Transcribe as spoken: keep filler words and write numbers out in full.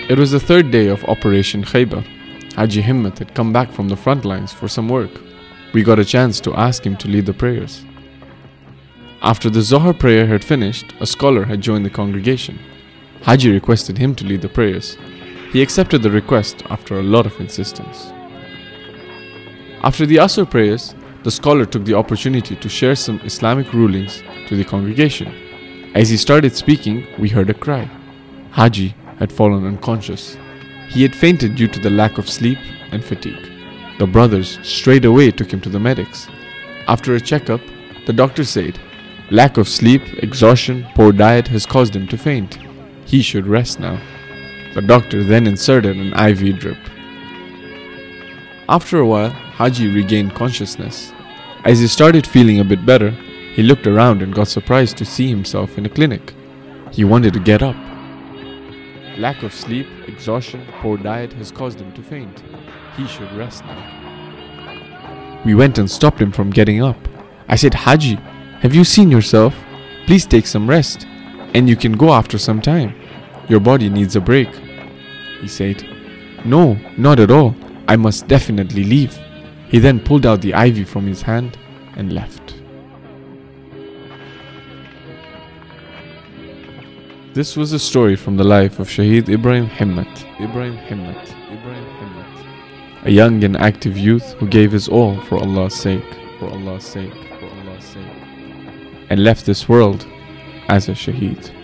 It was the third day of Operation Khaybar. Haji Himmat had come back from the front lines for some work. We got a chance to ask him to lead the prayers. After the Zohar prayer had finished, a scholar had joined the congregation. Haji requested him to lead the prayers. He accepted the request after a lot of insistence. After the Asr prayers, the scholar took the opportunity to share some Islamic rulings to the congregation. As he started speaking, we heard a cry. Haji had fallen unconscious. He had fainted due to the lack of sleep and fatigue. The brothers straight away took him to the medics. After a checkup, the doctor said, lack of sleep, exhaustion, poor diet has caused him to faint. He should rest now. The doctor then inserted an I V drip. After a while, Haji regained consciousness. As he started feeling a bit better, he looked around and got surprised to see himself in a clinic. He wanted to get up. Lack of sleep, exhaustion, poor diet has caused him to faint. He should rest now. We went and stopped him from getting up. I said, Haji, have you seen yourself? Please take some rest, and you can go after some time. Your body needs a break. He said, no, not at all. I must definitely leave. He then pulled out the I V from his hand and left. This was a story from the life of Shaheed Ibrahim Himmat. Ibrahim Himmat. Ibrahim Himmat. A young and active youth who gave his all for Allah's sake, for Allah's sake, for Allah's sake, and left this world as a Shaheed.